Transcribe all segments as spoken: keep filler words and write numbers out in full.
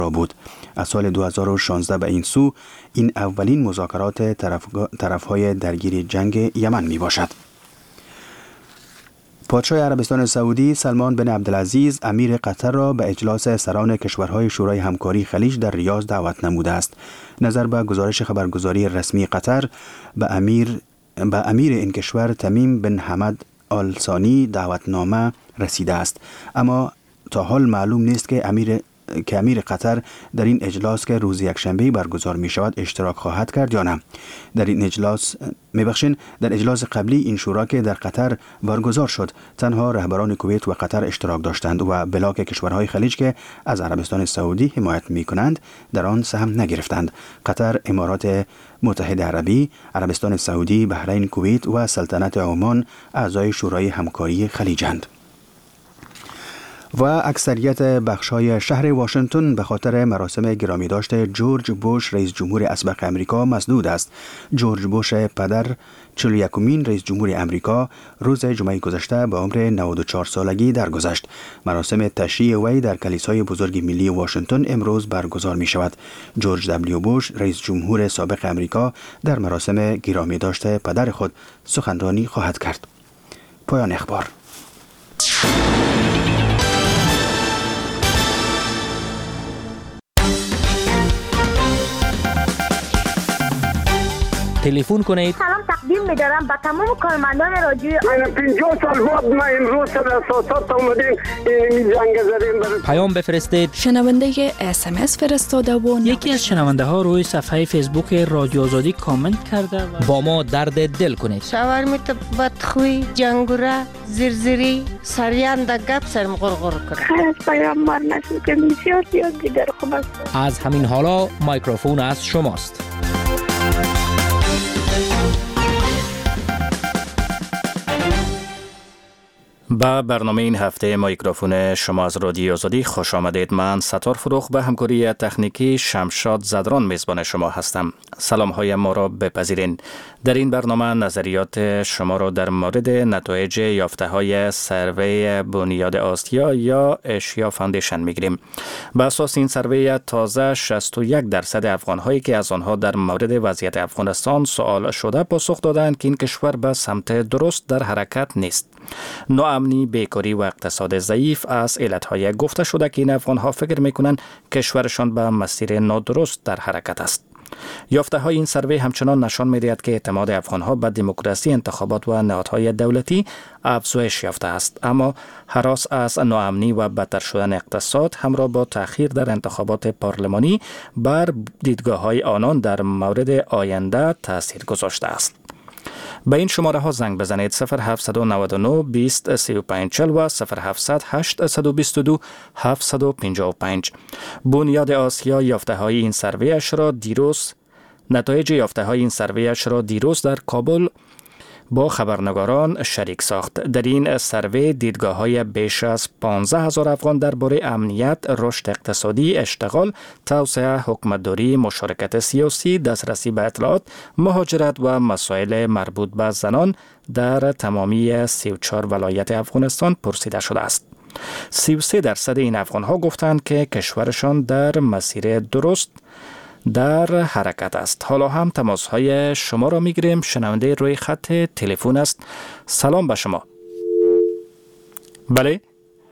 بود. از سال دو هزار و شانزده به این سو این اولین مذاکرات طرف طرف‌های درگیر جنگ یمن می باشد. پادشاه عربستان سعودی سلمان بن عبدالعزیز امیر قطر را به اجلاس سران کشورهای شورای همکاری خلیج در ریاض دعوت نموده است. نظر به گزارش خبرگزاری رسمی قطر به امیر به امیر این کشور تمیم بن حمد آل ثانی دعوتنامه رسیده است، اما تا حال معلوم نیست که امیر که امیر قطر در این اجلاس که روز یکشنبه برگزار می شود اشتراک خواهد کرد یا نه. در این اجلاس میبخشین در اجلاس قبلی این شورا که در قطر برگزار شد تنها رهبران کویت و قطر اشتراک داشتند و بلاک کشورهای خلیج که از عربستان سعودی حمایت می کنند در آن سهم نگرفتند. قطر، امارات متحده عربی، عربستان سعودی، بحرین، کویت و سلطنت عمان اعضای شورای همکاری خلیجند. و اکثریت بخش‌های شهر واشنگتن به خاطر مراسم گرامی داشته جورج بوش رئیس جمهور اسبق امریکا مسدود است. جورج بوش پدر چهل و یکمین رئیس جمهور امریکا روز جمعه گذشته به عمر نود و چهار سالگی درگذشت. مراسم تشییع وی در کلیسای بزرگ ملی واشنگتن امروز برگزار می شود. جورج دبلیو بوش رئیس جمهور سابق امریکا در مراسم گرامی داشته پدر خود سخنرانی خواهد کرد. پایان اخبار. تلفن کنید. سلام تقدیم می‌دارم به تمام کارمندان رادیو. من پنجاه سال بعد ما امروز سر اساسات اومدیم این جنگ زدیم. پیام بفرستید. شنونده اس ام اس فرستاده و یکی از شنونده ها روی صفحه فیسبوک رادیو آزادی کامنت کرده و با ما درد دل کنید. شاورمیت بدخوی، جنگوره، زرزری، سریان در گپ سرم غرغر کنه. خیر از پیامبر نشد که بسیار زیاد دیگر خوب است. از همین حالا مایکروفون از شماست. با برنامه این هفته مایکروفون شما از رادیو آزادی خوش آمدید. من ستار فروخ به همکاری تکنیکی شمشاد زدران میزبان شما هستم. سلام های ما را بپذیرین. در این برنامه نظریات شما را در مورد نتایج یافته های سروی بنیاد آسیا یا اشیا فاندیشن میگیریم. به اساس این سروی تازه شصت و یک درصد افغان هایی که از آنها در مورد وضعیت افغانستان سوال شده پاسخ دادند که این کشور به سمت درست در حرکت نیست. ناامنی، بیکاری و اقتصاد ضعیف از علتهای گفته شده که این افغان‌ها فکر می‌کنند کشورشان به مسیر نادرست در حرکت است. یافته های این سروی همچنان نشان می‌دهد که اعتماد افغان‌ها به دموکراسی، انتخابات و نهادهای دولتی افزایش یافته است، اما هراس از ناامنی و بدتر شدن اقتصاد همراه با تأخیر در انتخابات پارلمانی بر دیدگاه‌های آنان در مورد آینده تأثیر گذاشته است. به این شماره ها زنگ بزنید صفر هفت نه نه بیست سی و پنج چهل و صفر هفت هشت دو دو هفت پنج پنج. بنیاد آسیا یافته های این سرویش را دیروز نتایج یافته های این سرویش را دیروز در کابل با خبرنگاران شریک ساخت. در این سروی دیدگاه های بیش از پانزده هزار افغان درباره امنیت، رشد اقتصادی، اشتغال، توسعه، حکومتداری، مشارکت سیاسی، دسترسی به اطلاعات، مهاجرت و مسائل مربوط به زنان در تمامی سی و چهار ولایت افغانستان پرسیده شده است. سی و سه درصد این افغان ها گفتند که کشورشان در مسیر درست در حرکت است. حالا هم تماس های شما را میگیریم. شنونده روی خط تلفن است. سلام به شما. بله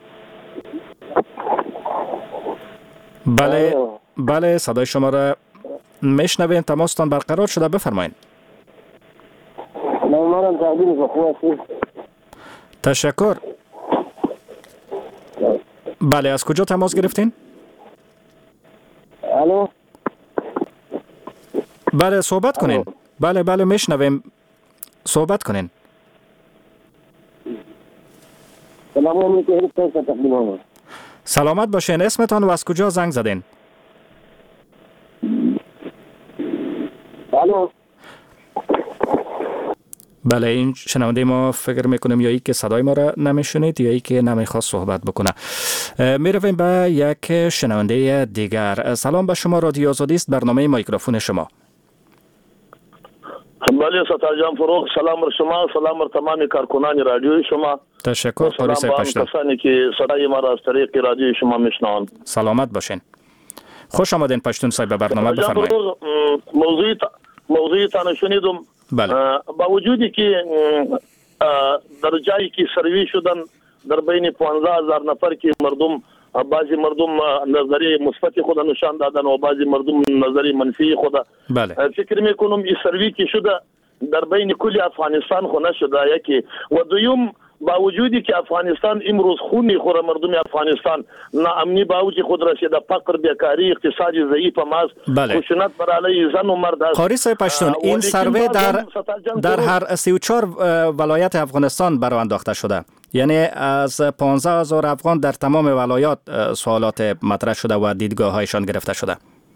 بله بله صدای شما را میشنویم. تماستان برقرار شده، بفرمایید. تشکر. بله، از کجا تماس گرفتین؟ الو. بله صحبت کنین. بله بله میشنویم، صحبت کنین. سلامت باشین. اسمتان و از کجا زنگ زدین؟ الو. بله، این شنونده ما فکر میکنیم یا ای که صدای ما را نمیشنید یا ای که نمیخواست صحبت بکنه. میرویم به یک شنونده دیگر. سلام به شما، رادیو آزادی است، برنامه مایکروفون شما. بله ستار جان فروخ، سلام بر شما، سلام بر تمام کارکنان رادیوی شما. تشکر. پاریس پشتو. کسانی که صدای ما را از طریق رادیوی شما میشنوند. سلامت باشین. خوش آمدین پشتون صاحب به برنامه، بفرمایید. موضوع موضوع تان شنیدم. بله. با وجودی که در جایی که سروی شدن در بین پانزده هزار نفر که مردم بعضی مردم نظری مثبت خود نشان دادن و بعضی مردم نظری منفی خود. بله. فکر میکنم این سروی که شده در بین کل افغانستان خو نشده یکی و دویم با وجودی که افغانستان امروز خون میخوره مردم افغانستان ناامنی با وجود خود رسیده، فقر، بیکاری، اقتصادی ضعیف ماست، بله. خشونت بر علیه زن و مرد است. قاری صاحب پشتون این سروی در در هر سی و چهار ولایت افغانستان برآورده انداخته شده، یعنی از پانزده هزار افغان در تمام ولایات سوالات مطرح شده و دیدگاه هایشان گرفته شده.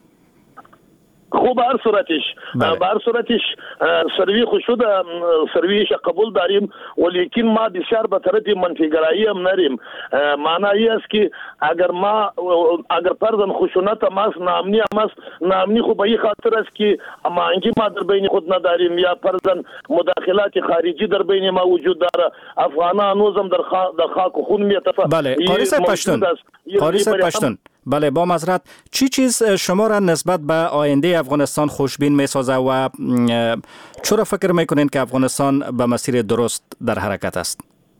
خوب هر صورتش بله. به هر صورتش سروی خو شده، سرویش قبول داریم ولیکن ما بسیار به طرف منفیگرایی هم نریم. معنی است که اگر ما اگر پردن خشونت هم است، ناامنی هم است، ناامنی خو به این خاطر است که ما انگی ما در بین خود نداریم یا پردن مداخلات خارجی در بین ما وجود داره. افغانان هنوزم در خاک در خاک و خون میتفه. بله قاری صاحب پشتون قاری صاحب پشتون بله با معذرت، چی چیز شما را نسبت به آینده افغانستان خوشبین میسازه و چرا فکر میکنین که افغانستان به مسیر درست در حرکت است؟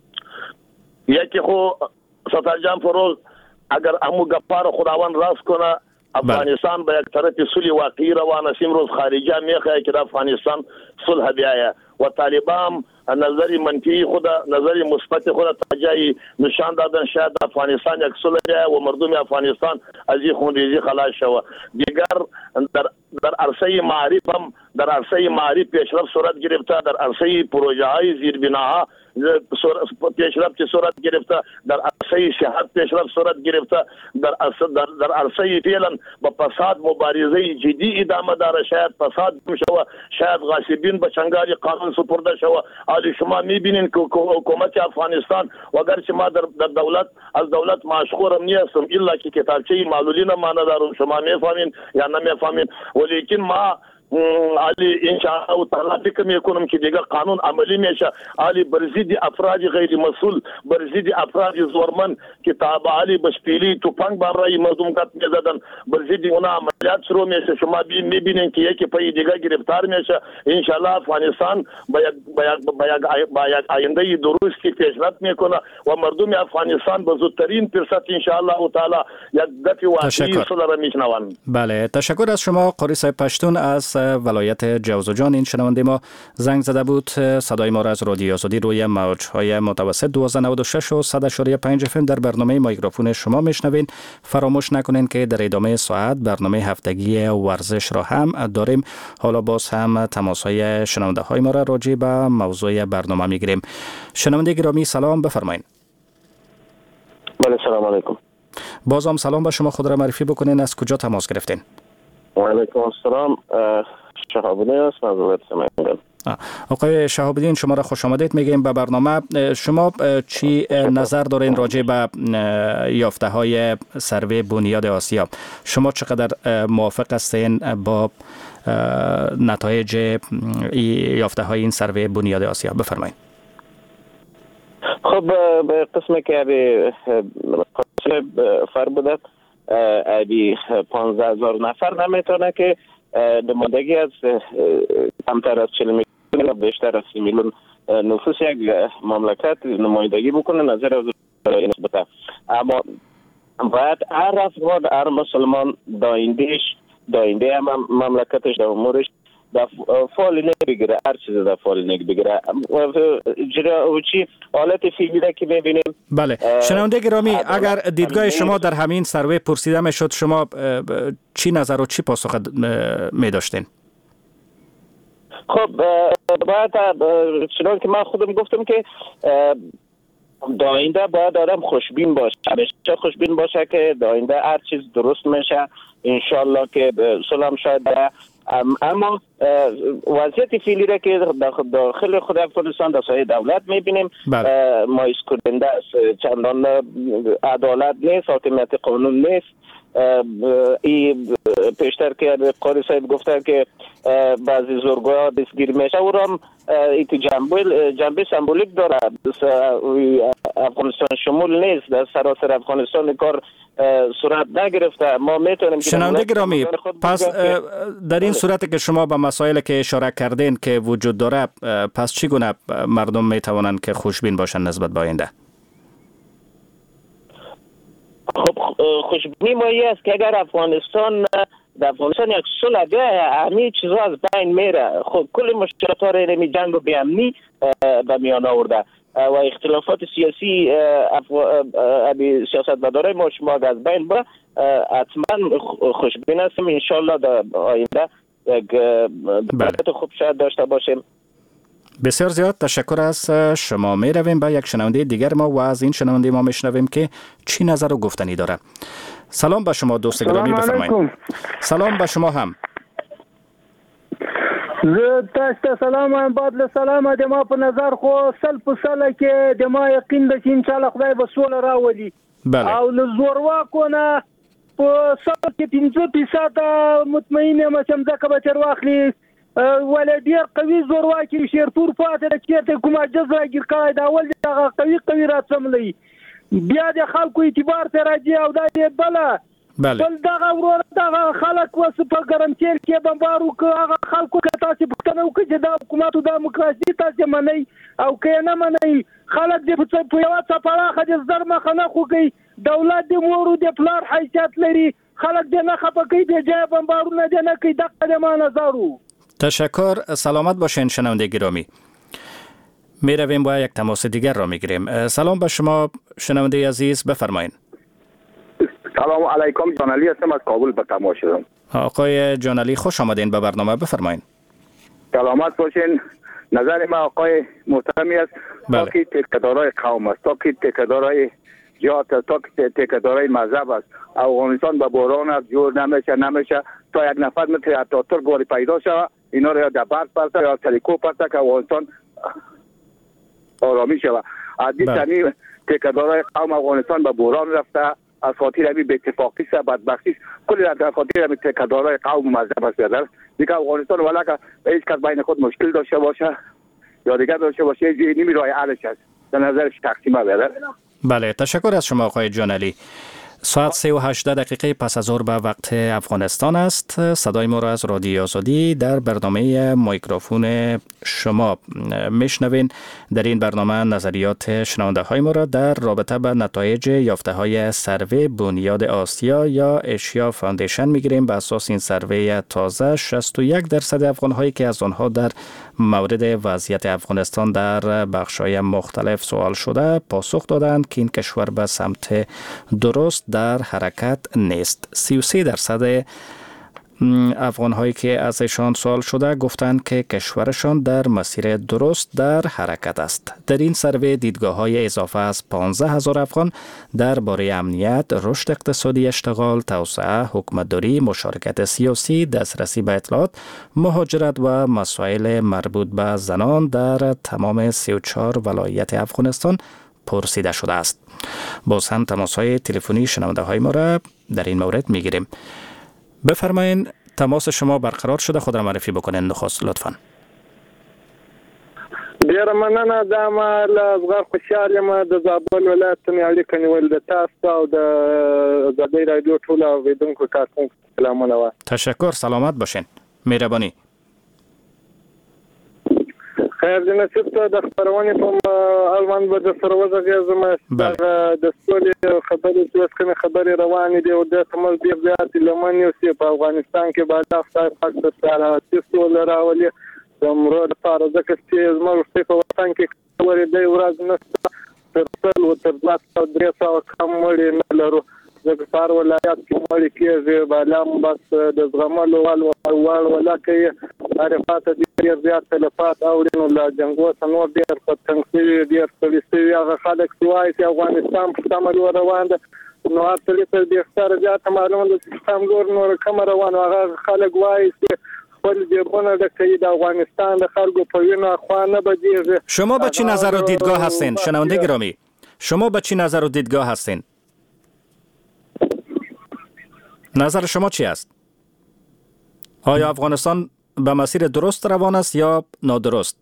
یکی خو ستار جان فروز اگر امو گپار خداوند راست کنه افغانستان به یک طرف صلح واقعی روان است. امروز خارجه میخواه که افغانستان صلح بیاید و طالبان نظری منفی خود نظری مثبت خود تجایی نشان دادن شاید افغانستان یک صلح بیاید و مردم افغانستان از این خونریزی خلاص شود. دیگر در در عرصه معارف هم در عرصه معارف پیشرفت صورت گرفته، در عرصه پروژه های زیربناها پیشرفت صورت گرفته، در عرصه صحت پیشرفت صورت گرفته، در در در عرصه فعلا با فساد مبارزه جدی ادامه داره. شاید فساد شوه، شاید غاصبین به چنگال قانون سپرده شوه. حالی شما میبینین که حکومت افغانستان وگرچه ما در, در دولت از دولت مشغولم نیستم الا که کتابچه معلولین ما ندارم، شما میفهمین یا نمیفهمین، ولیکن ما علی ان شاء الله تعالی فکر میکنم که دیگه قانون عملی میشه. علی برزید افراد غیر مسئول، برزید افراد زورمن که تابع علی بشپیلی توپنگ برای مردم کت میزدن، برزید اونا عملیات شروع میشه. شما میبینین که یکی پای دیگه گرفتار میشه. ان شاء الله افغانستان با یک با یک آینده درستی پیشرفت میکنه و مردم افغانستان به زودترین فرصت ان شاء الله تعالی یک دفعه واقعی صلح را میشنوند. بله تشکر از شما قاری صاحب پشتون از ولایت جوزجان. این شنونده ما زنگ زده بود. صدای ما را از رادیو آزادی روی موج‌های متوسط دویست و نود و شش و صد و پنج اف ام در برنامه میکروفون شما میشنوین. فراموش نکنین که در ادامه ساعت برنامه هفتگی ورزش را هم داریم. حالا باز هم تماس‌های شنونده های ما را راجع به موضوع برنامه میگیریم. شنونده گرامی سلام، بفرمایید. بله سلام علیکم. بازم سلام به شما، خود را معرفی بکنین، از کجا تماس گرفتین؟ و علیکم السلام، شهاب الدین است از ولایت سمنگان. آقای شهاب الدین شما را خوش آمدید میگیم به برنامه. شما چی نظر دارین راجع به یافته های سروی بنیاد آسیا؟ شما چقدر موافق هستین با نتایج یافته های این سروی بنیاد آسیا؟ بفرمایید. خب به قسمی که به فر بوده ابی پانزده هزار نفر نمیتونه که نمایندگی از کمتر از چهل میلیون بیشتر از سی میلیون نفوس یک مملکت نمایندگی بکنه نظر از نسبت. اما باید هر افغان هر مسلمان دایندهش داینده مملکتش در امورش در فعال نبگیره، هر چیز در فعال نبگیره. جرا چی حالت فعلی که میبینیم. بله شنونده گرامی، اگر دیدگاه شما در همین سروی پرسیده میشد شما چی نظر و چی پاسخ می داشتین؟ خب باید چنان که من خودم گفتم که داینده باید آدم خوشبین باشه، همیشه خوشبین باشه که داینده هر چیز درست میشه انشالله که سلام شاید. اما وضعیت فعلی را که داخل خود افغانستان در سایه دولت میبینیم مایوس کننده است. چندان عدالت نیست، حاکمیت قانون نیست. این پیشتر که قاری صاحب گفته که بعضی زورگوها دستگیر میشه او را این جنبه سمبولیک داره. افغانستان شمول نیست، در سراسر افغانستان کار صورت نگرفته. ما میتونیم شنونده گرامی، پس در این صورت که شما به مسائل که اشاره کردین که وجود داره، پس چگونه مردم میتوانند که خوشبین باشن نسبت به آینده؟ خب خوشبینی ما این است که اگر افغانستان در افغانستان یک صلح بیاید همه چیزها از بین میره. خب کل مشکلات ها را جنگ و بی‌امنی به میان آورده و اختلافات سیاسی سیاستمدارای ما شما از بین بره. حتما خوشبین هستم ان شاء الله در آینده یک بله. خوب شاید داشته باشیم. بسیار زیاد تشکر از شما. می رویم به یک شنونده دیگر ما و از این شنونده ما میشنویم که چی نظر و گفتنی داره. سلام به شما دوست گرامی، بفرمایید. سلام به شما هم. زه تاسو سلام بعد سلام د ما په نظر خو سل په سل کې د ما یقین ده چې ان شاء الله خدای به سوله راولي. بله. او له زورواکو نه په سل کې پنځه فیصد مطمئن یم چې مځکه به تر واخلي. ولې ډېر قوي زورواکي شیرپور پاتې ده چې کومه عجز راګیر کړی دا ول دغه قوي قوي راڅملی بیا د خلکو اعتبار ته راځي او دا یې بله بله بل دغه ورور دغه خلک وس په ګرمتیر کې بمبارو که هغه خلکو که تاسو پوښتنه وکړئ چې دا حکومت د دیموکراسي تاسو منئ او که نه منئ خلک دې په یوه څپراخه د زر مخه نه خوږئ. دولت د مور د پلار حیثیت لري، خلک دې نه خفه کوي بې ځایه بمبارونه دې نه کوي. دغه د ما نظر و. تشکر. سلامت باشین شنونده گرامی. می رویم با یک تماس دیگر را می گیریم. سلام به شما شنونده عزیز، بفرمایید. سلام علیکم، جانعلی هستم از کابل به تماس شدم. آقای جانعلی خوش آمدین به برنامه، بفرمایید. سلامت باشین. نظر ما آقای محترمی است تا که تکدارای قوم است، تا که تکدارای جهات است، تا که تکدارای مذهب است. افغانستان به بحران است، جور نمیشه نمیشه تا یک نفر مثل اتاتورک گواری پیدا شود اینا را یا در برد پرسه یا تلیکو پرسه که افغانستان آرامی شود. از این تنی تکدارای قوم افغانستان به بحران رفته از خاطر همین به اتفاقی است، بدبختی است، کلی از خاطر همین تکدارای قوم مذهب است. بیادر دیگه افغانستان ولی که هیچ کس بین خود مشکل داشته باشه یا دیگر داشته باشه نمی راه حلش است. در نظرش تقسیمه بیادر. بله، تشکر از شما آقای جانعلی. ساعت سه و هجده دقیقه پس از ظهر به وقت افغانستان است. صدای ما را از رادیوی آزادی در برنامه میکروفون شما میشنوین. در این برنامه نظریات شنونده های ما را در رابطه به نتایج یافته های سروی بنیاد آسیا یا اشیا فاندیشن میگیریم. به اساس این سروی تازه شصت و یک درصد افغان هایی که از آنها در مورد وضعیت افغانستان در بخش‌های مختلف سوال شده پاسخ دادند که این کشور به سمت درست در حرکت نیست. سی و سه درصد افغان هایی که ازشان سوال شده گفتند که کشورشان در مسیر درست در حرکت است. در این سروی دیدگاه های اضافه از پانزده هزار افغان درباره امنیت، رشد اقتصادی، اشتغال، توسعه، حکومتداری، مشارکت سیاسی، دسترسی به اطلاعات، مهاجرت و مسائل مربوط به زنان در تمام سی و چهار ولایت افغانستان پرسیده شده است. باز هم تماس های تلفنی شنونده های ما را در این مورد می گیریم. بفرمایین تماس شما برقرار شده، خود را معرفی بکنین نخست لطفاً. ډیره مننه. دا ما له زغر خوشحال یم د زابل ولایت نه اړیکه نیول د تاسو او د ازادۍ رادیو ټول اوریدونکو تاسو سلامونه و. تشکر، سلامت باشین. مهربانی. خیر دې نصیب ته د خبرونې په اړوند به د سره وغږېږم. د سولې خبرې چې اوس کومې خبرې روانې دي او د تمل ډېر زیاتې لمن یوسي په افغانستان کې به دا خدای پاک د سیاسي سوله راولي د مړو لپاره، ځکه چې زموږ په وطن کې ورېدی ورځ نشته تر سل و تر دوه سوه درې سوه کم مړي نه لرو، ځکه په هر ولایت کې مړي کېږي. بلا هم بس د زغملو وړ ولکه یې عرفات ډېر زیات تلفات اوري، نو له جنګو څخه نور ډېر په تنګ شوي ډېر ستړي شوي هغه خلک چې وایي چې افغانستان په سمه لور روان ده، نو هر سړي ته بېختاره زیاته معلومه ده چې سم لور نور کمه روان. هغه خلک وایي چې خپل جیبونه ډکوي د افغانستان د خلکو په وینو اخوا نه بدیږي. شما به چی نظر و دیدگاه هستین شنونده گرامی؟ شما به چی نظر و دیدگاه هستین؟ نظر شما چی است؟ آیا افغانستان به مسیر درست روان است یا نادرست؟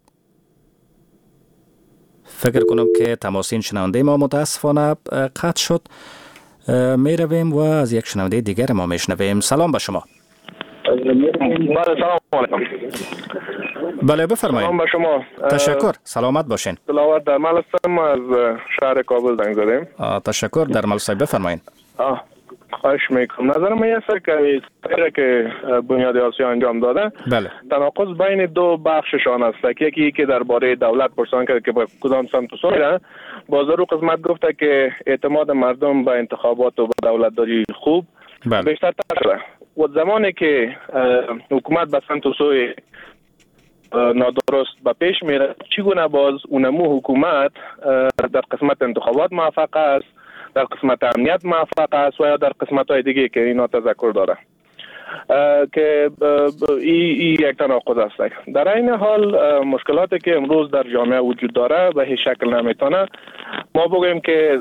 فکر کنم که تماس این شنونده ما متاسفانه قطع شد. می رویم و از یک شنونده دیگر ما میشنویم. سلام به شما. بله سلام علیکم. بله بفرمایید. سلام به شما. تشکر. سلامت باشین. دلاور درمل هستم، از شهر کابل زنگ زدیم. تشکر درمل صاحب بفرمایید. آه خواهش میکنم. نظر من است که کاری که بنیاد آسیا انجام داده بله تناقض بین دو بخششان است که یکی که درباره دولت پرسان کرد که با کدام سمت و سو میره. باز رو قسمت گفته که اعتماد مردم به انتخابات و به دولت داری خوب بله. بیشتر شده و زمانی که حکومت به سمت و سوی نادرست به پیش میره چگونه باز اونمو حکومت در قسمت انتخابات موفق است، در قسمت امنیت موفق است و یا در قسمت های دیگه که اینا تذکر داره که این ای یک تناقض است. در این حال مشکلاتی که امروز در جامعه وجود داره به هیچ شکل نمیتونه ما بگیم که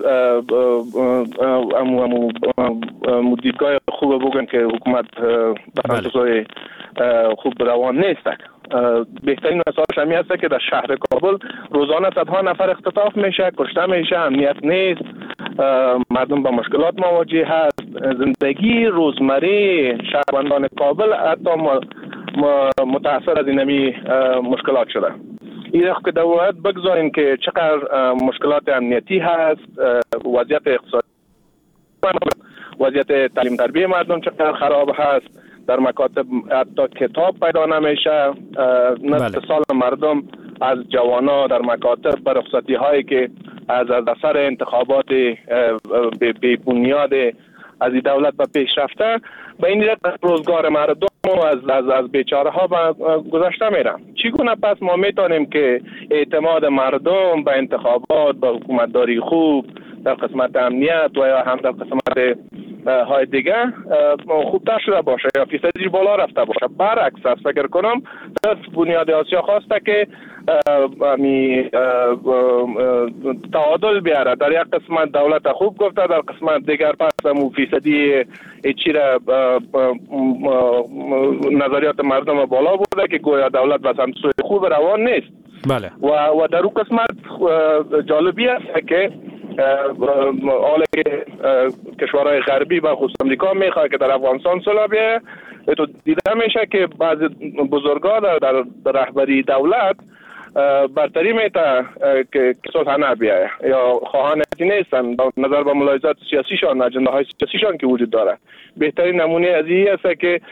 امو امو دیدگاه خوب بگیم که حکومت برای خوب روان نیست. بهترین مثالش همین است که در شهر کابل روزانه صدها نفر اختطاف میشه، کشته میشه، امنیت نیست، مردم با مشکلات مواجه هست. زندگی روزمره شهروندان کابل حتی متاثر از اینمی مشکلات شده. این وقت که دولت بگذاریم که چقدر مشکلات امنیتی هست، وضعیت اقتصادی، وضعیت تعلیم تربیت مردم چقدر خراب هست، در مکاتب حتی کتاب پیدا نمیشه، نصف سال مردم از جوانا در مکاتب بر رخصتی هایی که از اثر انتخابات بی بنیاد از این دولت به پیش رفته به این روزگار مردم از از از بیچاره ها گذشته میره. چگونه پس ما میتونیم که اعتماد مردم به انتخابات، به حکومتداری خوب در قسمت امنیت و یا هم در قسمت های دیگه خوبتر شده باشه یا فیصدی بالا رفته باشه؟ برعکس است. فکر کنم در بنیاد آسیا خواسته که می تعادل بیاره. در یک قسمت دولت خوب گفته، در قسمت دیگر پس همون فیصدی چی را نظریات مردم بالا بوده که گویا دولت به سمت سوی خوب روان نیست. بله. و و در اون قسمت جالبی است که حالا که کشورهای غربی و خصوص امریکا میخواد که در افغانستان صلح بیایه، تو دیده میشه که بعضی بزرگا در, در, در رهبری دولت برتری میته که صلح نبیایه یا خواهان نیستن نظر به ملاحظات سیاسیشان، اجنده های سیاسیشان که وجود داره. بهترین نمونه از این است که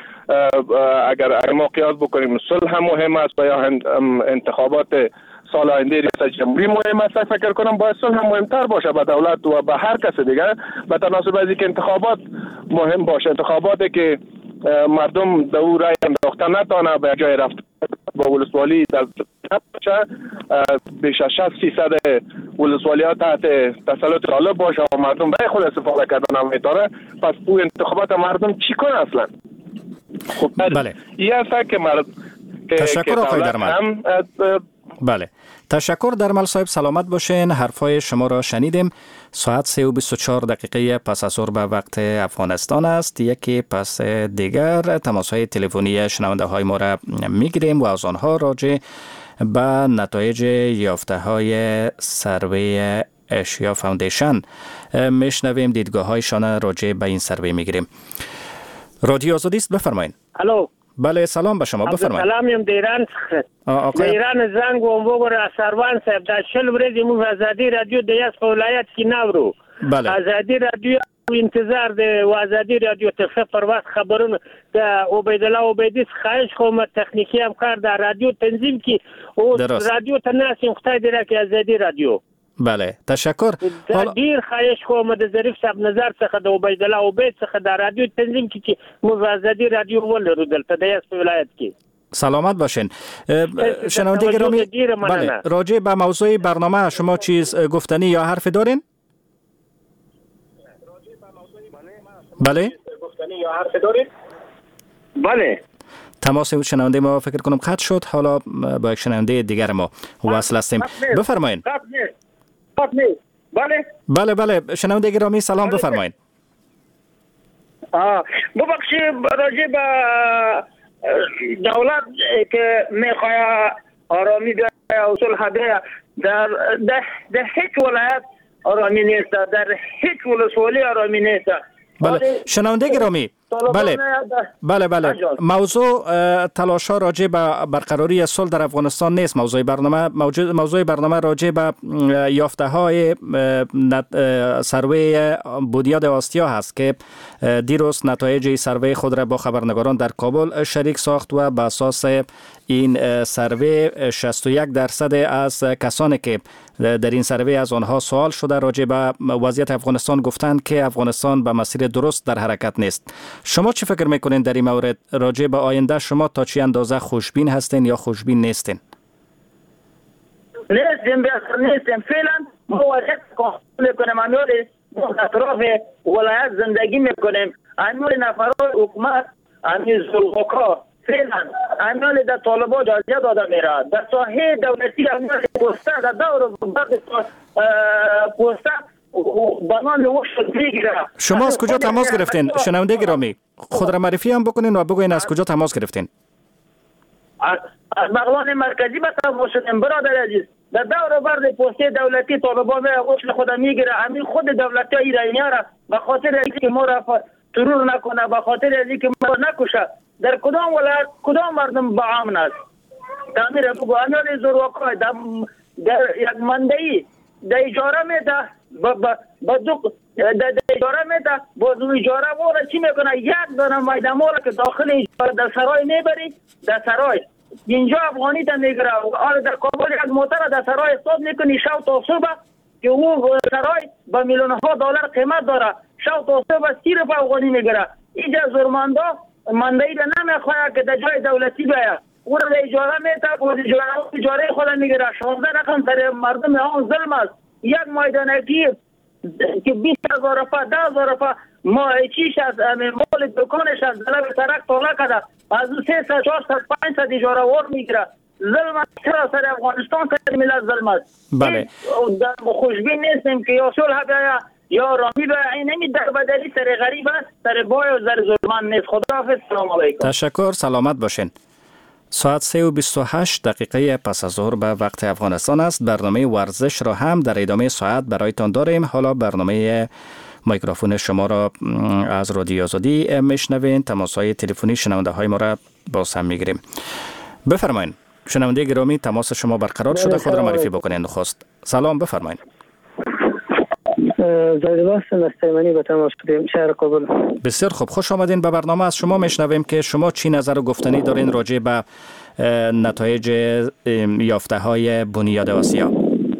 اگر, اگر ما قیاس بکنیم صلح هم مهم است و یا انتخابات سال آینده ریاست جمهوری مهم است، فکر کنم باید صلح هم مهمتر باشه به دولت و به هر کس دیگه به تناسب از اینکه انتخابات مهم باشه، انتخاباتی که مردم در او رای انداخته نتانه به جای رفت با ولسوالی در باشه، بیش از شصت فیصد ولسوالی ها تحت تسلط طالب باشه و مردم برای خود استفاده کردن نمیتونه، پس او انتخابات مردم چی کنه اصلا؟ خب بله. این است که مرد تشکر آقای درمل. بله تشکر درمل صاحب، سلامت باشین. حرفای شما را شنیدیم. ساعت سه و بیست و چهار دقیقه پس از ظهر به وقت افغانستان است. یکی پس دیگر تماس های تلفنی شنونده های ما را میگیریم و از آنها راجع به نتایج یافته های سروی اشیا فاوندیشن میشنویم. دیدگاه هایشان راجع به این سروی میگیریم. رادیو آزادی است، بفرمایید. الو. بله سلام به شما، بفرمایید. سلام یم دیران څخه. دیران زنګ وم وګوره سروان صاحب دا شل ورځې موږ ازادي رادیو د یاس په ولایت کې ناورو. بله. ازادي رادیو انتظار د ازادي رادیو ته پر وخت خبرونه د عبید الله عبیدی خواهش کوم تخنیکی همکار د رادیو تنظیم کې او رادیو ته ناسم خدای دې راکړي ازادي رادیو. بله تشکر. حالا ډیر خواهش کوم د ظریف صاحب نظر څخه د عبید الله عبید څخه د رادیو تنظیم کې چې موږ ازادي رادیو ولرو دلته د یاس په ولایت کې. سلامت باشین. شنونده گرامی، بله راجع به موضوع برنامه شما چیز گفتنی یا حرفی دارین؟ بله گفتنی یا حرفی دارین؟ بله. تماس شنونده ما فکر کنم قطع شد. حالا با یک شنونده دیگر ما وصل هستیم. بفرمایید. بله بله بله شنونده گرامی سلام، بفرمایید. آه ببخشید راجع به دولت که میخواد آرامی بیاره و صلح بیاره در ده هیچ ولایت آرامی نیست، در هیچ ولسوالی آرامی نیست. بله شنونده گرامی، بله بله بله موضوع تلاش ها راجع به برقراری صلح در افغانستان نیست. موضوع برنامه موجود موضوع برنامه راجع به یافته های سروی بنیاد آسیا هست که دیروز نتایج سروی خود را با خبرنگاران در کابل شریک ساخت و به اساس این سروی شصت و یک درصد از کسانی که در این سروی از آنها سوال شده راجع به وضعیت افغانستان گفتند که افغانستان به مسیر درست در حرکت نیست. شما چه فکر میکنین در این مورد؟ راجع به آینده شما تا چه اندازه خوشبین هستین یا خوشبین نیستین؟ نیستیم بسر نیستیم. فعلا ما وضعیت کنیم میکنیم، امیال اطراف ولایت زندگی میکنیم، امیال نفرهای حکومت امیال زلغوکا فعلا امیال در طالبا جازیه داده میره، در ساحه دولتی امیال پوسته در دور بعد پوسته بنان وقت میگیره. شما از کجا تماس گرفتین؟ شنونده گرامی خود را معرفی هم بکنین و بگوین از کجا تماس گرفتین؟ از بغلان مرکزی به تماس شدیم برادر عزیز. در دور برد پوسته دولتی طالبان وقت خود میگیره، همین خود دولتی ایرانی را به خاطر اینکه ما را ترور نکنه، به خاطر اینکه ما را نکشه. در کدام ولایت کدام مردم با امن است؟ تعمیر بگو امیال زورواکای در یک مندهی در اجاره میده با دو در اجاره میده با دو اجاره وره چی میکنه؟ یک دانه میدان مولا که داخل اجاره در سرای میبری، در سرای اینجا افغانی تا میگره. آره در کابل یک موتر در سرای استاد میکنی شو تا صبح که او سرای با میلیون ها دلار قیمت داره، شو تا صبح سی روپیه افغانی میگره. اینجا زورمندا مندهی را نمیخواه که در جای دولتی باید او را اجاره میده و اجاره خود میگیره. شانزده رقم سر مردم ها ظلم است. یک میدانکی که بیست هزار روپیه ده هزار روپیه ماهیچیش از مال دکانش از دلب سرک طالع کرده، از او سه ست چهار ست پنج ست اجاره وار میگیره. ظلم است، چرا سر افغانستان سر ملت ظلم است. بله خوشبین نیستیم که یا صلح بیاید یا رامی به این نمی در بدلی سر غریب است، سر بای و سر ظلمان نیست. خداحافظ، سلام علیکم. تشکر، سلامت باشین. ساعت سه و بیست و هشت دقیقه پس از ظهر به وقت افغانستان است. برنامه ورزش را هم در ادامه ساعت برایتان داریم. حالا برنامه میکروفون شما را از رادیو آزادی میشنوین. تماس‌های تلفنی شنونده های ما را باز هم میگیریم. بفرمایید شنونده گرامی، تماس شما برقرار شده، خود را معرفی بکنید. نخست سلام، بفرمایید. زایدالله هستم از تیمانی به تماس شدیم، شهر کابل. بسیار خوب، خوش آمدین به برنامه. از شما میشنویم که شما چی نظر و گفتنی دارین راجع به نتایج یافته های بنیاد آسیا؟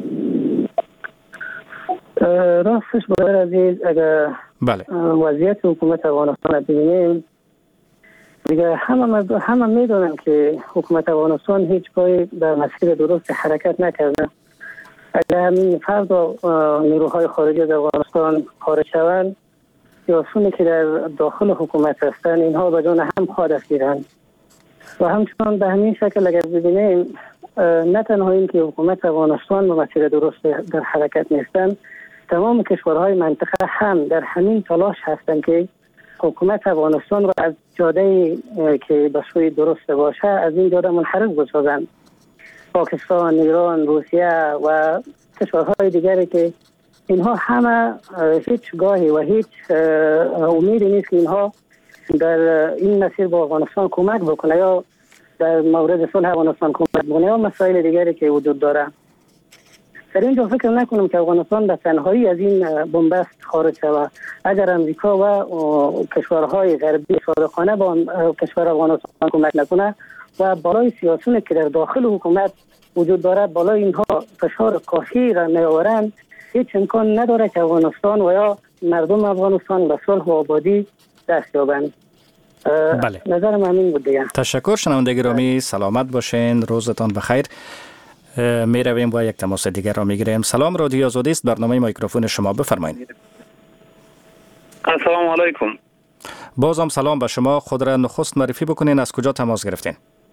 راستش برادر عزیز، اگر بله وضعیت حکومت افغانستان را ببینیم دیگه همه همه میدونن که حکومت افغانستان هیچ پای در مسیر درست حرکت نکرده. اگر همین فرد و نیروهای خارجی از افغانستان خارج شوند، سیاسیونی که در داخل حکومت هستند اینها به جان هم خواهد گیرند. و همچنان به همین شکل اگر ببینیم نه تنها این که حکومت افغانستان به مسیر درست در حرکت نیستند، تمام کشورهای منطقه هم در همین تلاش هستند که حکومت افغانستان را از جاده که به سوی درست باشه از این جاده منحرف بسازند. پاکستان، ایران، روسیه و کشورهای دیگری که اینها همه هیچ گاهی و هیچ امیدی نیست که اینها در این مسیر با افغانستان کمک بکنه یا در مورد صلح افغانستان کمک بکنه یا مسائل دیگری که وجود داره. در اینجا فکر نکنم که افغانستان به تنهایی از این بنبست خارج شود. اگر امریکا و کشورهای غربی صادقانه با کشور افغانستان کمک نکنه و بالای سیاسیونی که در داخل حکومت وجود داره بالای اینها فشار کافی را نیاورند، هیچ امکان نداره که افغانستان و یا مردم افغانستان به صلح و آبادی دست یابند. بله. نظرم همین بود دیگه. تشکر شنونده گرامی، سلامت باشین، روزتان بخیر. می رویم و یک تماس دیگر را می گیریم. سلام، رادیو آزادی است، برنامه میکروفون شما، بفرمایید. السلام علیکم. بازم سلام به شما. خود را نخست معرفی بکنین، از کجا تماس گرفتین؟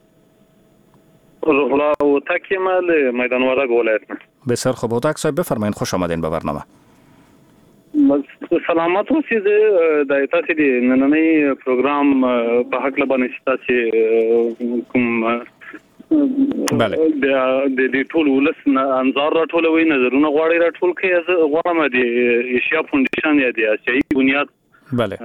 روح الله و تکیمال میدان ورق ولایت. بسیار خوب، هوتک صاحب بفرمایید، خوش آمدین به برنامه. سلامت اوسئ. د تاسو د نننۍ پروګرام په حق له باندې تاسو کوم بله د د ټول ولس انظار راټولوي نظرونه غواړي راټول کړي زه غواړم د ایشیا فاونډیشن یا د اسیایي بنیاد بله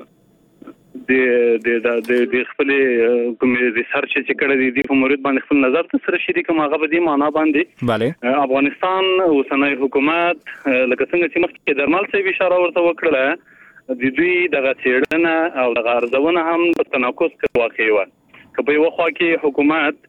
د د د د خپل کوم ریسرچ چې کړی دی په مورید باندې خپل نظر ته سره شریک ماغه به دې معنا باندې بله افغانستان اوسنۍ حکومت لکه څنګه چې مخکې درمل څه اشاره ورته وکړه د دوی دغه چیرنه او دغه ارزونه هم په تناقض کې واقع و کله یو خوا کې حکومت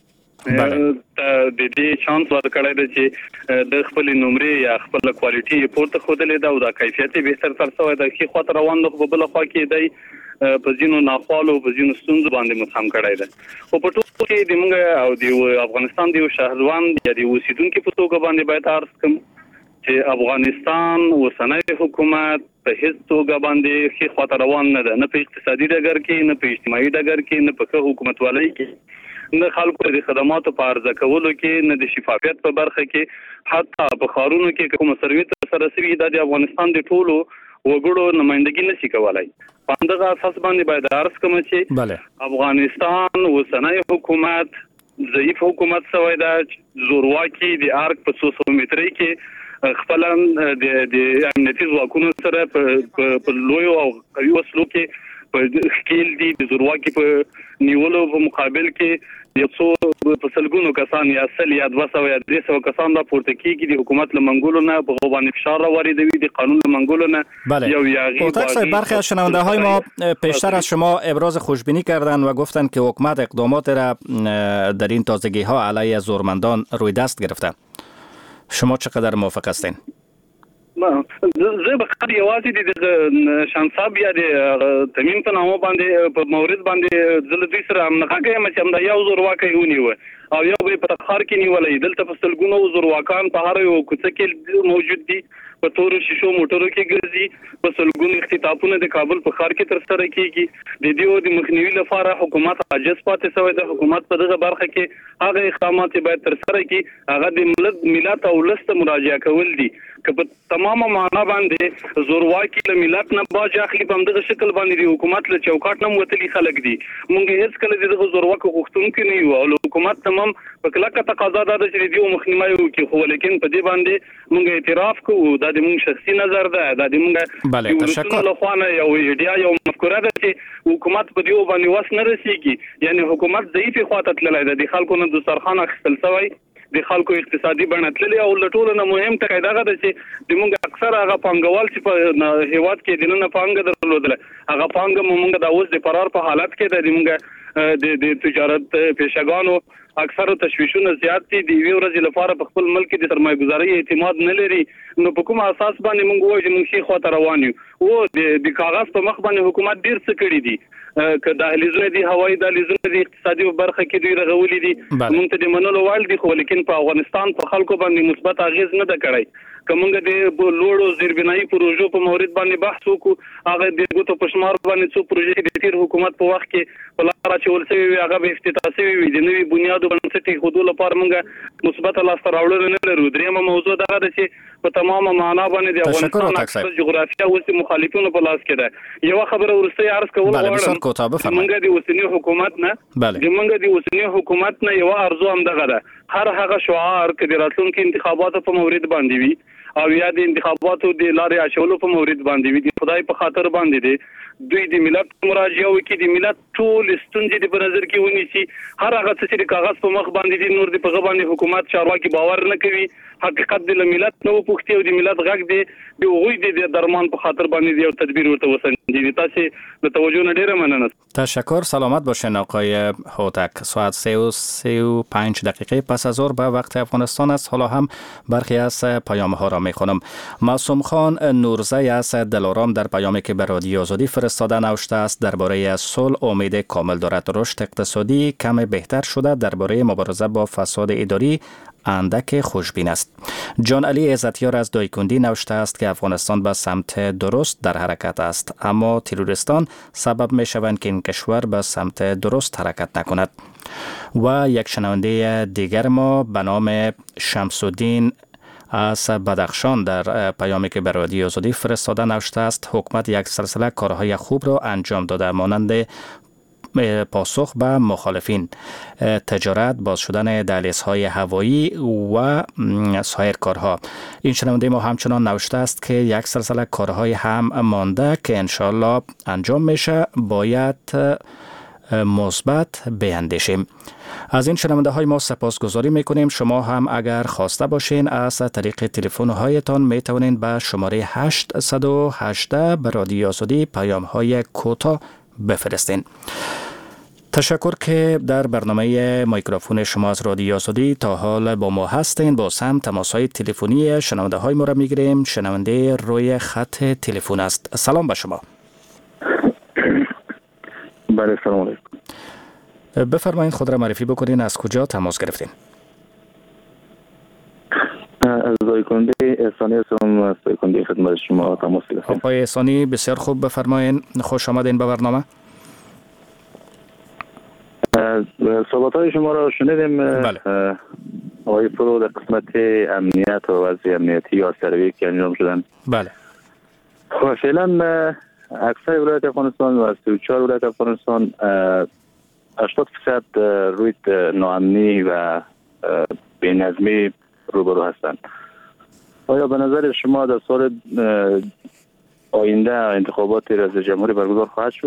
د دې چانس ورکړی دی چې د خپل نمرې یا خپل کوالټي پورته خوده دا او د کیفیت به تر تر څو د خي خاطر روان د په بل خوا کې دی په ځینو ناخوالو په ځینو ستونزو باندې متهم کړی دی او په ټول کې د موږ او د افغانستان د شهروان یا د اوسیدونکو په توګه باندې باید عرض کوم چې افغانستان اوسنۍ حکومت په هیڅ توګه باندې خي خاطر روان نه ده نه په اقتصادي ډګر کې نه په اجتماعي ډګر کې نه په حکومتوالۍ کې نه خلکو د خدماتو په عرضه کولو کې نه د شفافیت په برخه کې حتی په خارونو کې کوم سرویس سره سوي د افغانستان د ټولو وګړو نمائندګي نشي کولای په دغه اساس باندې باید عرض کوم چې بله افغانستان اوسنۍ حکومت ضعیف حکومت سوی ده زورواکي د ارګ په څو سو متري کې خپل د د امنیتي ځواکونو سره په لوی او قوي وسلو کې په خپل دي د زورواکي په نیولو په مقابل کې یو څو په سلګونو کسان یا سل یا دوه سوه یا درې سوه کسان را پورته کیږي د حکومت له منګولو نه په غوبانې فشار راوړي د قانون له منګولو نه یو یاغي پوتاکس برخی از شنونده های ما پیشتر از شما ابراز خوشبینی کردند و گفتند که حکومت اقدامات را در این تازگی ها علیه زورمندان روی دست گرفته. شما چقدر موافق هستین؟ زه به خاطر یوازې د شانصاب یا د تمیم په نامه باندې په مورید باندې زله دوی سره امنغه کوم چې هم دا یو زور واقع ونیو او یو به په تخار کې نیولې دلته په سلګونو زور واکان په هر یو کوڅه کې موجود دي په تورو شیشو موټرو کې ګرځي په سلګونو اختطافونه د کابل په ښار کې تر سره کیږي د دې د مخنیوي لپاره حکومت عاجز پاتې شوی د حکومت په دغه برخه کې هغه اقدامات باید تر سره کړي هغه د ملت ملت او لست مراجعه کول دي که په تمامه معنا باندې زورواکي له ملت نه باج اخلي په دغه شکل باندې د حکومت له چوکاټ نه وتلي خلک دي مونږ هیڅ کله دغه زورواکي غوښتونکو نه یو او حکومت تمام په کلکه تقاضا ده چې د مخنیوي وکړي خو لیکن په دې باندې مونږ اعتراف کوو دا د مونږ شخصي نظر ده دا د مونږ بله تشکر له خوانه یو ایډیا یو مفکوره ده چې حکومت په دې باندې واس نه رسیږي یعنی حکومت ضعیف خواته تللی ده د خلکو نه د سرخانه خپل سوی د خلکو اقتصادي بڼه تللی او لټول نه مهم ټکی دغه ده چې د مونږ اکثر هغه پانګوال چې په هیواد کې د نن پانګه درلودل هغه پانګه مونږ د اوس د فرار په حالت کې ده د مونږ د د تجارت پیشګانو اکثر تشویشونه زیات دي د ویو ورځې لپاره په خپل ملک د سرمایه‌ګذاري اعتماد نه لري نو په کوم اساس باندې مونږ وایو چې مونږ شي خو ته روان یو او د کاغذ په مخ باندې حکومت ډیر څه کړی دي که دهلیزونه دي هوایي دهلیزونه دي اقتصادي برخه کې دوی رغولي دي مونږ ته د منلو وړ دي خو لیکن په افغانستان په خلکو باندې مثبت اغیز نه ده کړی کومګه د لوړو زیربنایي پروژو په مورید باندې بحث وکړو هغه د ګوتو په شمار باندې څو پروژې د تیر حکومت په وخت کې په لار چول شوی هغه به افتتاح شوی وي د نوي بنیادو بنسټي خودو لپاره موږ مثبت لاسته راوړل نه لرو درېمه موضوع دغه ده چې په تمامه معنا باندې د افغانستان جغرافیه اوس مخالفینو په لاس کې ده یو خبره ورسته عرض کول غواړم موږ د اوسنی حکومت نه د موږ د اوسنی حکومت نه یو ارزو هم دغه ده هر هغه شعار کې د راتلونکو انتخاباتو په مورید باندې وي او یا د انتخاباتو د لارې اچولو په مورید باندې وي د خدای په خاطر باندې دي دوی د ملت مراجعه وکړي د ملت ټول ستونزې د په نظر کې ونیسي هر هغه څه چې د کاغذ په مخ باندې دي نور د په غو حکومت چارواکي باور نه کوي حقیقت د ملت نو پوښتنه او د ملت غږ دی د غوي د درمان په خاطر باندې یو تدبیر ورته وسنجي تاسو د توجه نه ډیره مننه تشکر سلامت باشین آقای هوتک ساعت سه و پنج دقیقه پس از ظهر به وقت افغانستان است حالا هم برخی از پیام ها را میخونم معصوم خان نورزی از دلارام در پیامی که به رادیو آزادی فرستاده نوشته است درباره صلح امید کامل دارد رشد اقتصادی کم بهتر شده درباره مبارزه با فساد اداری اندک خوشبین است. جان علی عزتیار از دایکندی نوشته است که افغانستان به سمت درست در حرکت است اما تروریستان سبب می شوند که این کشور به سمت درست حرکت نکند. و یک شنونده دیگر ما به نام شمس الدین از بدخشان در پیامی که به رادیو آزادی فرستاده نوشته است حکومت یک سلسله کارهای خوب را انجام داده مانند پاسخ به مخالفین، تجارت، باز شدن دهلیزهای هوایی و سایر کارها. این شنونده ما همچنان نوشته است که یک سلسله کارهای هم مانده که انشالله انجام میشه، باید مثبت بیندیشیم. از این شنونده های ما سپاسگزاری میکنیم. شما هم اگر خواسته باشین از طریق تلفن هایتان میتونین به شماره هشت یک هشت به رادیو آزادی پیام های کوتاه بفرستین. تشکر که در برنامه میکروفون شما از رادیو آزادی تا حال با ما هستین. با هم تماس های تلفنی شنونده های ما را میگیریم. شنونده روی خط تلفن است. سلام به شما. بله سلام علیکم. بفرمایید خود را معرفی بکنین، از کجا تماس گرفتین؟ از دایکنده احسانی هستم، از دایکنده خدمت شما تماس گرفتیم. آقای احسانی بسیار خوب، بفرمایید، خوش آمدین به برنامه. صحبت های شما را شنیدیم. بله. آقای فرو در قسمت امنیت و وضع امنیتی یا سروی که انجام شدن. بله. خب فعلا اکثر ولایت افغانستان و سی و چهار ولایت افغانستان هشتاد درصد روی ناامنی و بی‌نظمی روبرو هستند. آیا به نظر شما در سال آینده انتخابات ریاست جمهوری برگزار خواهد شد؟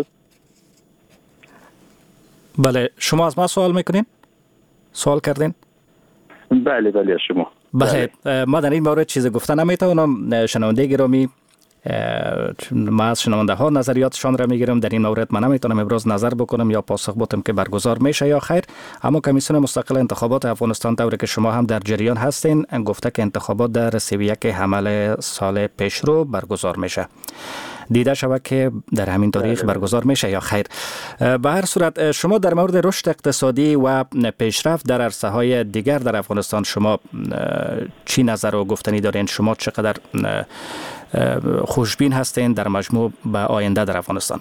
بله. شما از ما سوال میکنین؟ سوال کردین؟ بله بله از شما. بله. ما در این مورد چیز گفته نمیتونم. شنونده گرامی، ما از شنونده ها نظریاتشان را میگیرم. در این مورد من نمیتونم ابراز نظر بکنم یا پاسخ بدم که برگزار میشه یا خیر. اما کمیسیون مستقل انتخابات افغانستان طوری که شما هم در جریان هستین گفته که انتخابات در سی و یک حمل سال پیش رو برگزار میشه. دیده شود که در همین تاریخ برگزار میشه یا خیر. به هر صورت شما در مورد رشد اقتصادی و پیشرفت در عرصه های دیگر در افغانستان شما چی نظر و گفتنی دارین؟ شما چقدر خوشبین هستین در مجموع به آینده در افغانستان؟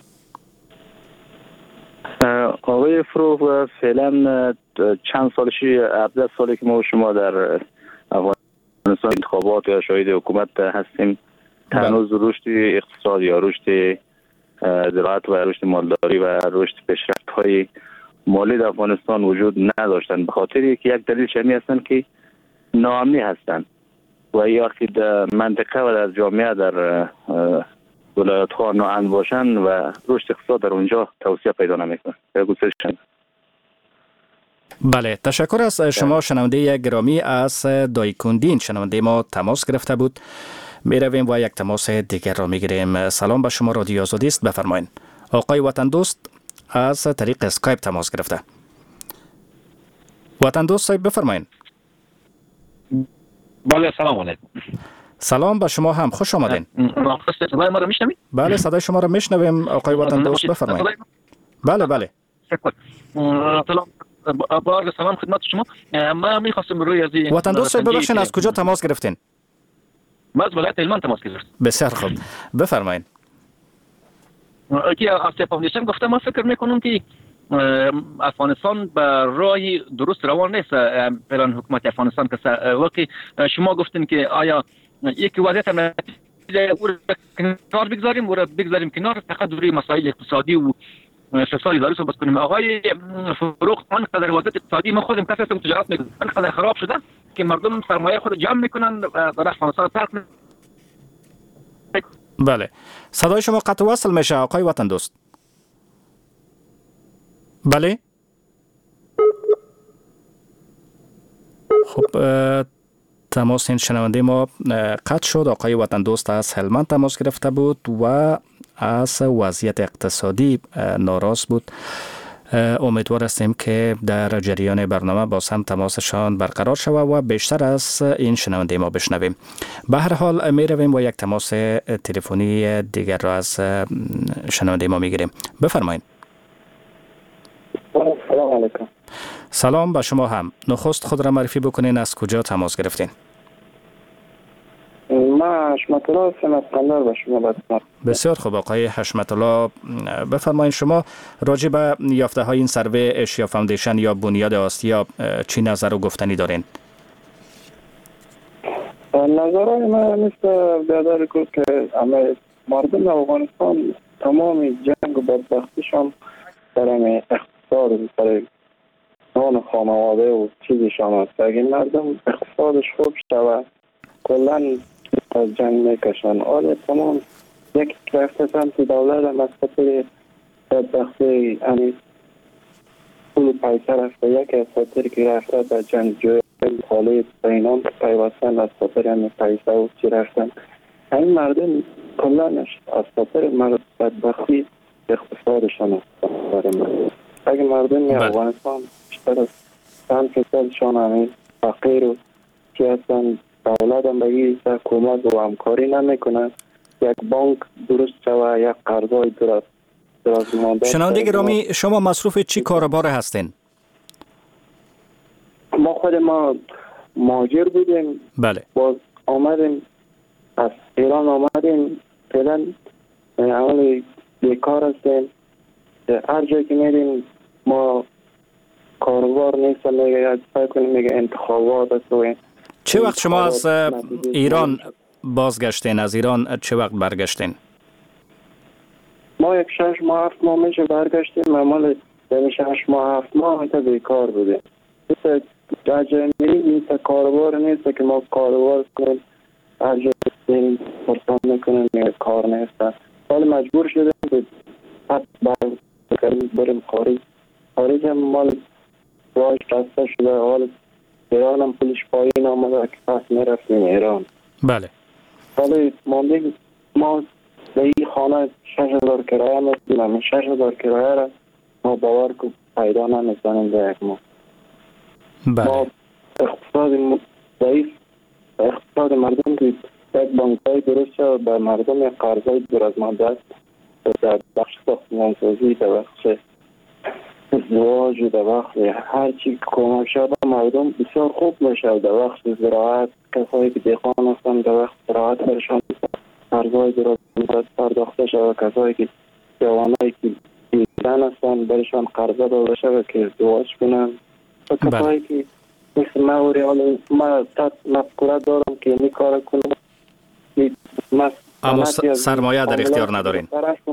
آقای فرو، فعلا چند سالشی هفده سالی که ما و شما در افغانستان انتخابات یا شاهد حکومت هستیم، هنوز رشد اقتصاد یا رشد زراعت و رشد مالداری و رشد پیشرفت های مالی در افغانستان وجود نداشتند. به خاطر که یک دلیل شمی هستند که ناامنی هستند و یا که در منطقه و در جامعه در ولایت ها ناامن باشند و رشد اقتصاد در اونجا توسعه پیدا نمیکنه. بله، تشکر از شما. شنونده گرامی از دایکندین شنونده ما تماس گرفته بود. می رویم و یک تماس دیگر را می گیریم. سلام به شما، رادیو آزادی است، بفرمایید. آقای وطن دوست از طریق اسکایپ تماس گرفته. وطن دوست صاحب بفرمایید. بله سلام علیکم. سلام به شما هم، خوش آمدین. صدای ما را میشنوید؟ بله صدای شما را میشنویم آقای وطن دوست، بفرمایید. بله بله. سلام. با سلام خدمت شما. ما می‌خواستم روی از وطن دوست صاحب ببخشید از کجا تماس گرفتین؟ ما از ولایت هلمند تماس گرفتم. بسیار خوب، بفرمایید. اکی آسیا فاوندیشن گفته ما فکر میکنم که افغانستان به راهی درست روان نیست. فعلا حکومت افغانستان که وقتی شما گفتین که آیا یک وضعیت او را کنار بگذاریم او را بگذاریم کنار، فقط روی مسائل اقتصادی و فساد اداری صحبت کنیم. آقای فروغ، آنقدر وضعیت اقتصادی ما خودم کسی هستم تجارت میکنم آنقدر خراب شده که مردم سرمایه خود جمع میکنن در افغانستان ترک. بله، صدای شما قطع وصل میشه آقای وطن دوست. بله. خب تماس این شنونده ما قطع شد. آقای وطن دوست از هلمند تماس گرفته بود و از وضعیت اقتصادی ناراض بود. امیدوار هستیم که در جریان برنامه باز هم تماسشان برقرار شود و بیشتر از این شنونده ما بشنویم. به هر حال می رویم و یک تماس تلفنی دیگر را از شنونده ما می گیریم. بفرمایید. سلام علیکم. سلام به شما هم. نخست خود را معرفی بکنین، از کجا تماس گرفتین؟ ما حشمت الله هستم از قندهار به شما بدم. بسیار خوب آقای حشمت الله، بفرمایید شما راجع به یافته های این سروی اشیا فاوندیشن یا بنیاد آسیا چی نظر و گفتنی دارین؟ نظرهای من مثل بیادر گفت که همه مردم افغانستان تمام جنگ و بدبختیشان سر اقتصاد سر نان خانواده و چیزشان است. اگه مردم اقتصادش خوب شود کلا از جنگ میکشن. آره تمام یک رفته سمت دولت هم از خاطر بدبختی یعنی پول پیسه رفته، یک از خاطر که رفته در جنگ جوی حاله بینان پیوستن از خاطر همین پیسه و چی رفتن. این مردم کلانش از خاطر بدبختی اقتصادشان است. اگه مردم افغانستان بیشتر از چند فیصدشان همین فقیر و چی هستن، دولت هم بگی کمک و همکاری نمیکنه، یک بانک درست شوه، یک قرضای درست درست مانده. شنونده گرامی، شما مصروف چی کاروبار هستین؟ ما خود ما مهاجر بودیم. بله. باز آمدیم از ایران آمدیم، فعلا عمل بیکار هستیم. هر جایی که میریم ما کاروبار نیست، میگه سعی کنیم میگه انتخابات است. و چه وقت شما از ایران بازگشتین؟ از ایران چه وقت برگشتین؟ ما یک شش ماه هفت ماه میشه برگشتیم. معمول یعنی شش ماه هفت ماه تا بیکار بودیم. مثل جای میریم مثل کاروبار نیست که ما کاروبار کنیم، هر جا بریم پرسان میکنیم میگه کار نیست. حالا مجبور شدیم که حد بریم بریم خارج. خارج هم مال واش رسته شده، حال ایران هم پولش پایین آمده که پس میرفتیم ایران. بله. حالا ماندیم ما به این خانه شش هزار کرایه میدیم، همین شش هزار کرایه را ما باور که پیدا نمیزنیم به یک ما. بله. ما اقتصاد ضعیف، اقتصاد مردم که یک بانکای درست شد به مردم یک قرضای دور از مدت در بخش ساختمانسازی، در بخش ازدواج، در بخش هر چی که کمک شد مردم بسیار خوب میشه. در بخش زراعت کسایی که دهقان هستن در بخش زراعت برشان قرضای دور از مدت پرداخته شد. کسایی که جوانایی که بیرون هستن برشان قرضه داده شد که ازدواج کنن. و کسایی که مثل ما و ریال ما تات مفکوره دارم که این کار کنم، اما سرمایه در اختیار ندارین.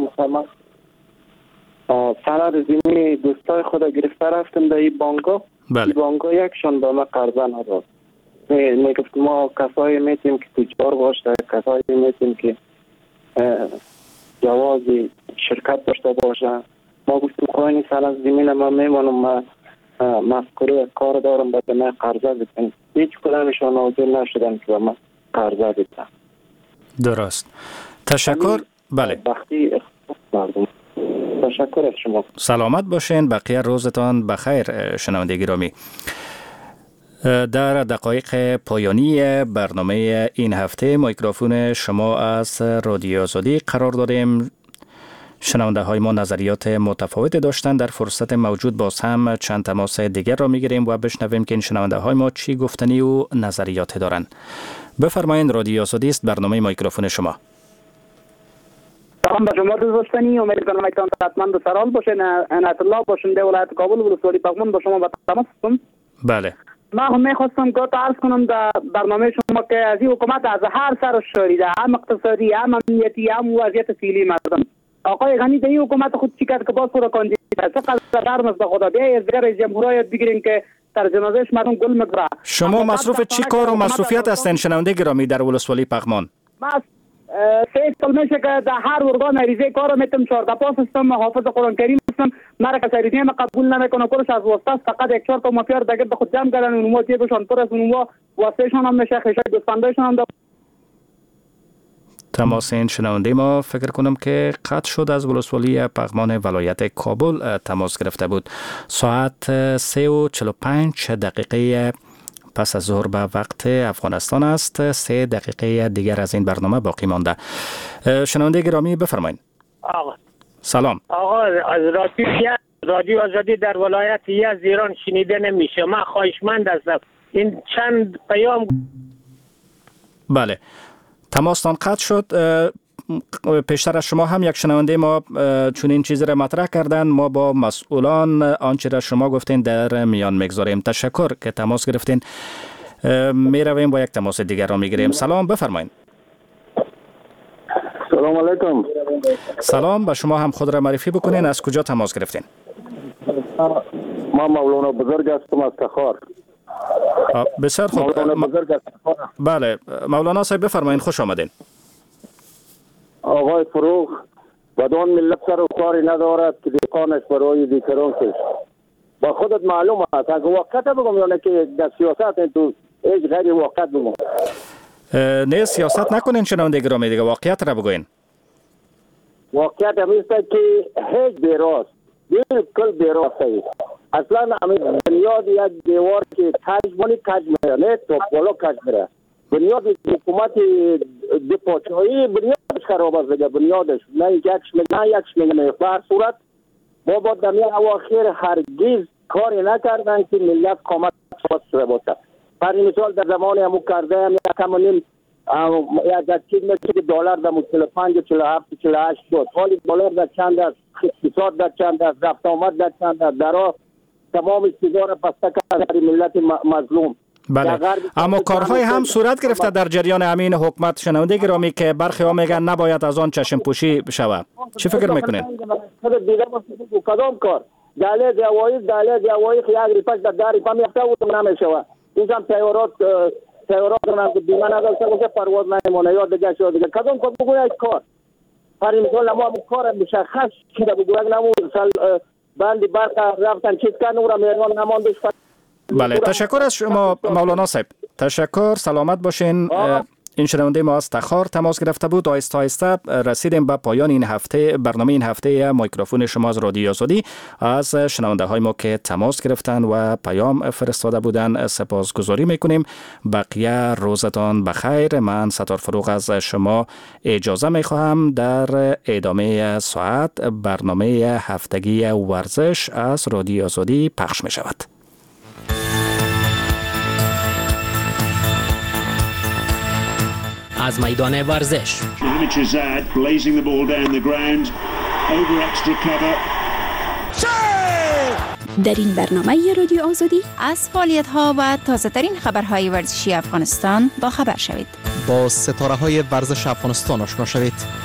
سند زمینی دوستای خود گرفته رفتم در این بانکا. بله. این بانکا یکشان به ما قرضه نداد. میگفت ما کسایی میتیم که تجار باشه، کسایی میتیم که جواز شرکت داشته باشه. ما گفتیم خواهی سند زمین ما میمانم، ما مفکوره کار دارم به ما قرضه بکنیم. هیچ کدامشان حاضر نشدن که به ما قرضه بدن. درست. تشکر. بله. وقتی مردم تشکر از شما. سلامت باشین، بقیه روزتان بخیر. شنونده گرامی، در دقایق پایانی برنامه این هفته میکروفون شما از رادیو آزادی قرار داریم. شنونده های ما نظریات متفاوت داشتن. در فرصت موجود باز هم چند تماس دیگر را میگیریم و بشنویم که این شنونده های ما چی گفتنی و نظریات دارن. بفرمایید، رادیو آزادی است، برنامه میکروفون شما. سلام به شما دوستانی، امیدوارم که حتما به سرحال باشین. عنایت الله باشنده ولایت کابل ولسوالی پغمان با شما با تماس هستم. بله. ما هم میخواستم که عرض کنم در برنامه شما که از این حکومت از هر سر شوریده، هم اقتصادی، هم امنیتی، هم وضعیت فعلی مردم. آقای غنی در این حکومت خود چی کرد که باز خود کاندید چقدر درم از خدا بیا از رئیس جمهوریت بگیرین که در جنازهش مردم گل میگذاره. شما مصروف چی کار و مصروفیت هستین شنونده گرامی در ولسوالی پغمان؟ ما سه سال میشه که در هر ارگان عریضه کار میتم، چهارده پاس هستم، حافظ قرآن کریم هستم. مرا کسی عریضه ما قبول نمیکنه، کلش از واسطه فقط یک چهار تا مافیا دیگه به خود جمع کردن. اونها جیبشان پر از اونها واسطهشون هم میشه، خشای دوستاندایشون هم. تماس این شنونده ما فکر کنم که قطع شد. از ولسوالی پغمان ولایت کابل تماس گرفته بود. ساعت سه و چهل و پنج دقیقه پس از ظهر به وقت افغانستان است. سه دقیقه دیگر از این برنامه باقی مانده. شنونده گرامی بفرمایید. آقا سلام. آقا از رادیو رادیو آزادی در ولایت یزد ایران شنیده نمیشه. من خواهشمند هستم این چند پیام. بله، تماستان قطع شد. پیشتر از شما هم یک شنونده ما چون این چیز را مطرح کردن. ما با مسئولان آنچه را شما گفتین در میان میگذاریم. تشکر که تماس گرفتین. می رویم با یک تماس دیگر را میگیریم. سلام، بفرمایید. سلام علیکم. سلام، به شما هم خود را معرفی بکنین. از کجا تماس گرفتین؟ ما مولانا بزرگ هستم از تخار. بسیار خوب. مولانا بزرگ از تخار. بله مولانا صاحب بفرمایید، خوش آمدین. آقای فروغ بدون ملت سر و کاری ندارد که دیقانش برای دیگران کش. با خودت معلوم است اگه واقعیت بگم یا نه که در سیاست تو هیچ غیر واقعیت بگم. نه سیاست نکنین شنونده گرامی، دیگه واقعیت را بگوین. واقعیت همیست که هیچ بیراست، بالکل بیراست است. اصلا همین بنیاد یک دیوار که کج بانی کج میره، نه تو بالا کج میره. بنیاد حکومت دو پاچایی بنیادش خراب است دیگه، بنیادش نه یکش میگه نه یکش میگه نه. بر صورت ما با دمی اواخر هرگز کاری نکردن که ملت قامت ثبات شده باشه. برای مثال در زمان همو کرده هم یک همونیم یک چیز مثل که دلار در چهل و پنج چهل و هفت چهل و هشت شد. حالی دلار در چند است، اقتصاد در چند است، رفت آمد در چند است، درا تمام چیزا را بسته کرده ملت مظلوم. بله اما کارهای هم صورت گرفته در جریان امین حکومت شنونده گرامی که برخی ها میگن نباید از آن چشم پوشی شود. چی فکر میکنین؟ کدام کار؟ داله دیوایی داله دیوایی خیال ریپاش در داری پامی افتا و نمیشود. اینجا تیارات تیارات رو بیمه نداشته باشه پرواز نمیمونه یا دیگه شو دیگه کدام کار بگوید کار. برای مثال ما کار مشخص چیزا بگوید نمون بندی برق رفتن چیز کردن او را میرون نماندش. بله تشکر از شما مولانا صاحب. تشکر، سلامت باشین. این شنونده ما از تخار تماس گرفته بود. آهسته آهسته رسیدیم به پایان این هفته برنامه این هفته مایکروفون شما از رادیو آزادی. از شنونده های ما که تماس گرفتن و پیام فرستاده بودن سپاسگزاری میکنیم. بقیه روزتان بخیر. من ستار فروغ از شما اجازه میخواهم. در ادامه ساعت برنامه هفتگی ورزش از رادیو آزادی پخش میشود. از میدان ورزش در این برنامه رادیو آزادی از فعالیت‌ها و تازه‌ترین خبرهای ورزشی افغانستان با خبر شوید. با ستاره‌های ورزش افغانستان آشنا شوید.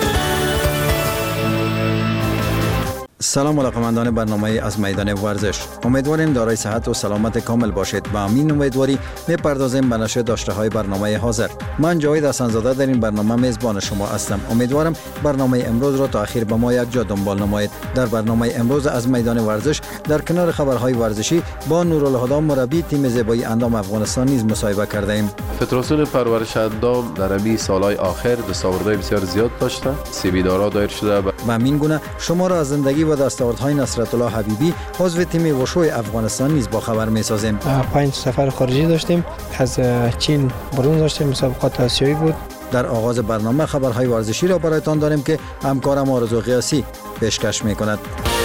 سلام علاقمندان برنامه از میدان ورزش. امیدواریم دارای صحت و سلامت کامل باشید و همین امیدواری میپردازیم به نشر داشته های برنامه حاضر. من جاوید حسن‌زاده در این برنامه میزبان شما هستم. امیدوارم برنامه امروز را تا اخیر با ما یک جا دنبال نمایید. در برنامه امروز از میدان ورزش در کنار خبرهای ورزشی با نورالهدی مربی تیم زیبایی اندام افغانستان نیز مصاحبه کرده ایم. فدراسیون پرورش اندام در همین سالهای آخر دستاوردهای بسیار زیاد داشته. سیبیدارا دایر شده و همین گونه شما را از زندگی و دستاوردهای نصرت الله حبیبی عضو تیم وشوی افغانستان نیز با خبر می‌سازیم. پنج سفر خارجی داشتیم، از چین برون داشتیم، مسابقات آسیایی بود. در آغاز برنامه خبرهای ورزشی را برایتان داریم که همکارم آرزو قیاسی پیشکش می‌کند.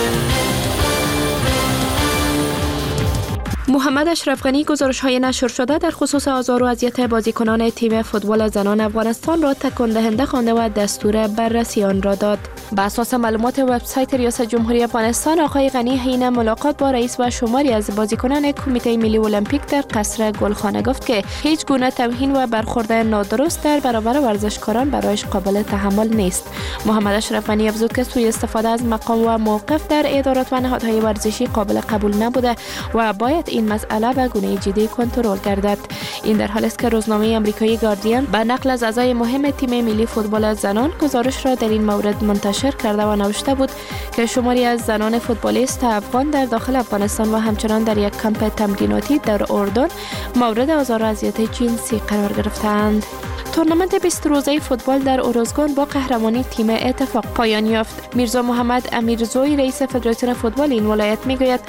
محمد اشرف غنی گزارش‌های نشر شده در خصوص آزار و اذیت بازیکنان تیم فوتبال زنان افغانستان را تکان دهنده خوانده و دستور بررسی آن را داد. بر اساس معلومات وبسایت ریاست جمهوری افغانستان، آقای غنی حین ملاقات با رئیس و شماری از بازیکنان کمیته ملی المپیک در قصر گلخانه گفت که هیچ گونه توهین و برخورد نادرست در برابر ورزشکاران برایش قابل تحمل نیست. محمد اشرف غنی افزود که سوء استفاده از مقام و موقف در ادارات و نهادهای ورزشی قابل قبول نبوده و باید این مسئله به گونه جدی کنترل گردد. این در حالی است که روزنامه آمریکایی گاردین به نقل از اعضای مهم تیم ملی فوتبال زنان گزارش را در این مورد منتشر کرده و نوشته بود که شماری از زنان فوتبالیست افغان در داخل افغانستان و همچنان در یک کمپ تمریناتی در اردن مورد آزار و اذیت جنسی قرار گرفتند. تورنمنت بیست روزه فوتبال در اروزگان با قهرمانی تیم اتفاق پایان یافت. میرزا محمد امیرزوی رئیس فدراسیون فوتبال این ولایت میگوید